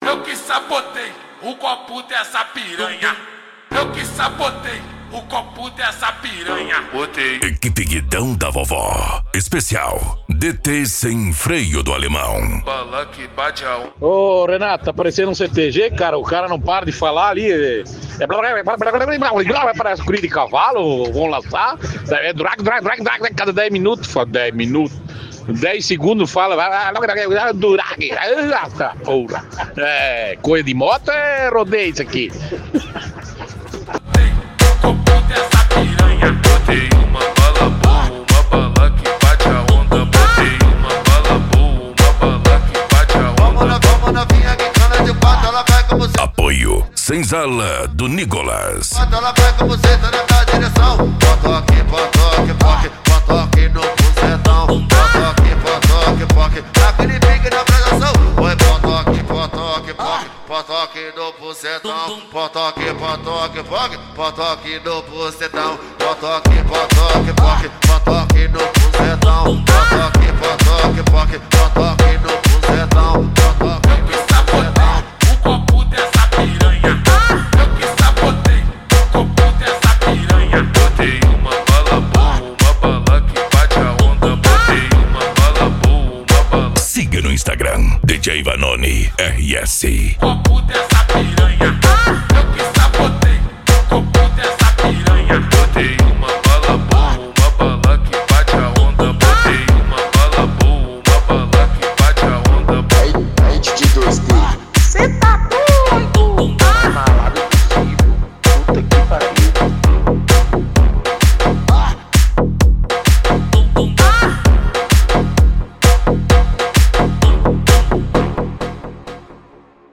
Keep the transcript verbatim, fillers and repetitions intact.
Eu que sabotei o copo dessa piranha. Eu que sabotei o copo dessa piranha. Botei. Equipe Guidão da Vovó. Especial D T sem freio do alemão. Bala que bate a um. Ô, Renato, tá parecendo um C T G, cara. O cara não para de falar ali. É... Parece corrida de cavalo. Vão lançar. É drag, drag, drag, drag. Cada dez minutos. Fala dez minutos. dez segundos fala. Durag. Porra. É, coisa de moto é rodeio isso aqui. Copo dessa piranha. Botei uma bala boa, uma bala que bate a onda. Botei uma bala boa, uma bala que bate a onda. Vamos na, vamos na vinha que cana de quatro, ela vai com você. Apoio Senzala do Nicolas. Ela vai com você, tá na minha direção. Potoque, potoque, poque, potoque no bucetão. Potoque, potoque, poque, naquele pique na prestação. Oi, potoque, potoque, poque, potoque no bucetão. Potoque, potoque, poque, potoque no bucetão. Potoque, potoque, poque, potoque no bucetão. Potoque, potoque, poque, potoque no bucetão. Eu que sabotei o copo dessa piranha. Eu que sabotei o copo dessa piranha. Botei uma bala boa, uma bala que bate a onda. Botei uma bala boa, uma bala. Siga no Instagram D J Vanoni R S. Copo dessa piranha. Eu que